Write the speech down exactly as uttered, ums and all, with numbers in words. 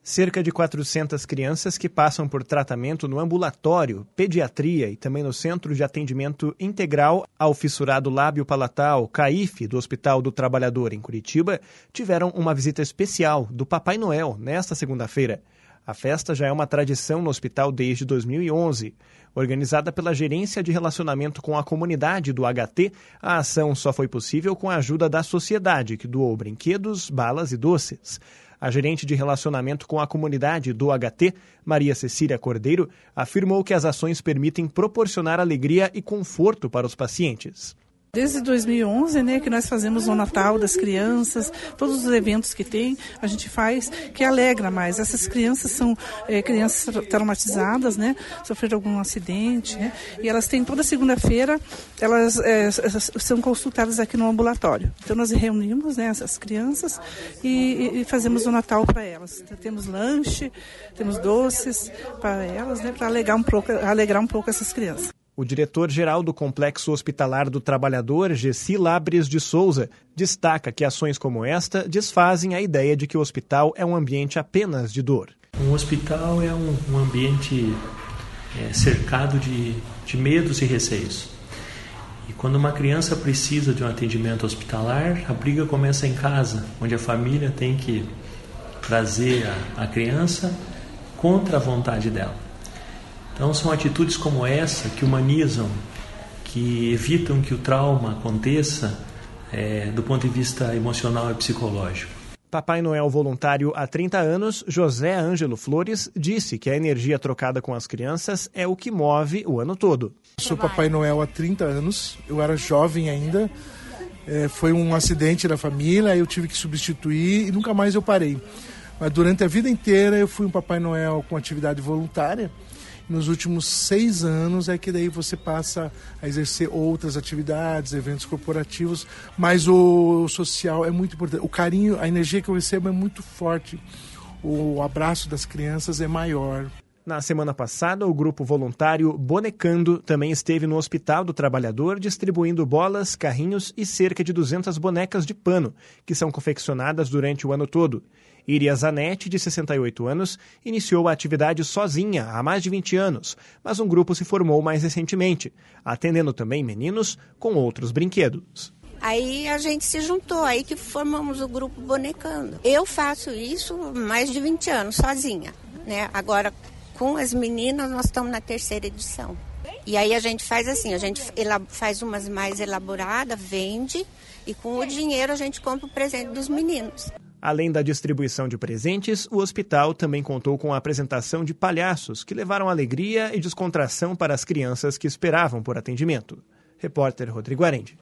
Cerca de quatrocentas crianças que passam por tratamento no ambulatório, pediatria e também no Centro de Atendimento Integral ao Fissurado Lábio Palatal, C A I F, do Hospital do Trabalhador, em Curitiba, tiveram uma visita especial do Papai Noel nesta segunda-feira. A festa já é uma tradição no hospital desde dois mil e onze. Organizada pela Gerência de Relacionamento com a Comunidade do H T, a ação só foi possível com a ajuda da sociedade, que doou brinquedos, balas e doces. A gerente de relacionamento com a comunidade do H T, Maria Cecília Cordeiro, afirmou que as ações permitem proporcionar alegria e conforto para os pacientes. Desde dois mil e onze, né, que nós fazemos o Natal das crianças, todos os eventos que tem, a gente faz, que alegra mais. Essas crianças são é, crianças traumatizadas, né, sofreram algum acidente, né, e elas têm toda segunda-feira, elas é, são consultadas aqui no ambulatório. Então nós reunimos, né, essas crianças e, e fazemos o Natal para elas. Então, temos lanche, temos doces para elas, né, para alegrar um pouco, alegrar um pouco essas crianças. O diretor-geral do Complexo Hospitalar do Trabalhador, Gessi Labres de Souza, destaca que ações como esta desfazem a ideia de que o hospital é um ambiente apenas de dor. Um hospital é um, um ambiente é, cercado de, de medos e receios. E quando uma criança precisa de um atendimento hospitalar, a briga começa em casa, onde a família tem que trazer a, a criança contra a vontade dela. Então são atitudes como essa que humanizam, que evitam que o trauma aconteça é, do ponto de vista emocional e psicológico. Papai Noel voluntário há trinta anos, José Ângelo Flores, disse que a energia trocada com as crianças é o que move o ano todo. Sou Papai Noel há trinta anos, eu era jovem ainda, é, foi um acidente na família, eu tive que substituir e nunca mais eu parei. Mas durante a vida inteira eu fui um Papai Noel com atividade voluntária. Nos últimos seis anos é que daí você passa a exercer outras atividades, eventos corporativos, mas o social é muito importante. O carinho, a energia que eu recebo é muito forte. O abraço das crianças é maior. Na semana passada, o grupo voluntário Bonecando também esteve no Hospital do Trabalhador distribuindo bolas, carrinhos e cerca de duzentas bonecas de pano, que são confeccionadas durante o ano todo. Iria Zanetti, de sessenta e oito anos, iniciou a atividade sozinha há mais de vinte anos, mas um grupo se formou mais recentemente, atendendo também meninos com outros brinquedos. Aí a gente se juntou, aí que formamos o grupo Bonecando. Eu faço isso há mais de vinte anos, sozinha, né? Agora, com as meninas, nós estamos na terceira edição. E aí a gente faz assim, a gente faz umas mais elaboradas, vende, e com o dinheiro a gente compra o presente dos meninos. Além da distribuição de presentes, o hospital também contou com a apresentação de palhaços que levaram alegria e descontração para as crianças que esperavam por atendimento. Repórter Rodrigo Arendi.